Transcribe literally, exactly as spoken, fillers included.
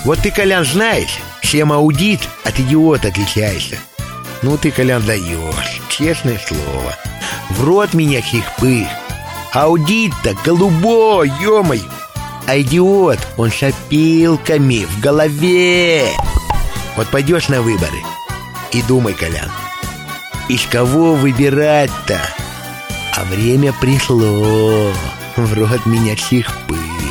Вот ты, Колян, знаешь, чем аудит от идиота отличается? Ну ты, Колян, даешь, честное слово. В рот меня чих-пых. Аудит-то голубой, ё-моё. А идиот, он с опилками в голове. Вот пойдешь на выборы и думай, Колян, из кого выбирать-то? А время пришло. В рот меня чих-пых.